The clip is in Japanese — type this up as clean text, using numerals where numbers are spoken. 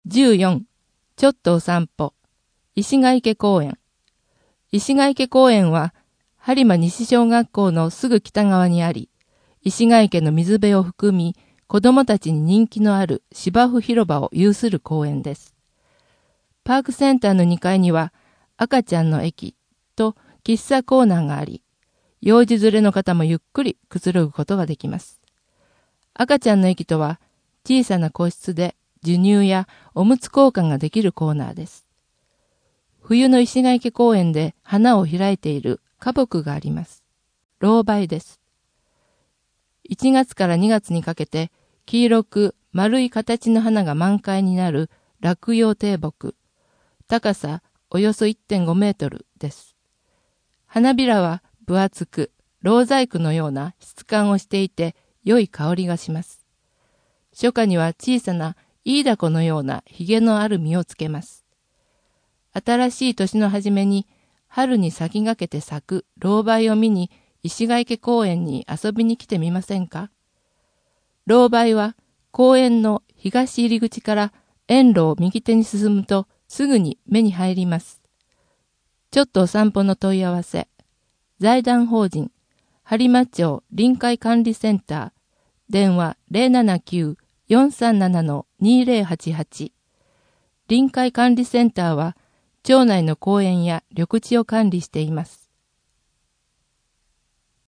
14、ちょっとお散歩。石ヶ池公園。石ヶ池公園は、播磨西小学校のすぐ北側にあり、石ヶ池の水辺を含み、子供たちに人気のある芝生広場を有する公園です。パークセンターの2階には、赤ちゃんの駅と喫茶コーナーがあり、幼児連れの方もゆっくりくつろぐことができます。赤ちゃんの駅とは、小さな個室で授乳やおむつ交換ができるコーナーです。冬の石ヶ池公園で花を開いている花木があります。老梅です。1月から2月にかけて黄色く丸い形の花が満開になる落葉低木。高さおよそ 1.5 メートルです。花びらは分厚く、蝋細工のような質感をしていて良い香りがします。初夏には小さなイイダコのようなひげのある実をつけます。新しい年の初めに春に先駆けて咲く老梅を見に石ヶ池公園に遊びに来てみませんか？老梅は公園の東入り口から園路を右手に進むとすぐに目に入ります。ちょっとお散歩の問い合わせ。財団法人播磨町臨海管理センター。電話 079-437-2088。臨海管理センターは町内の公園や緑地を管理しています。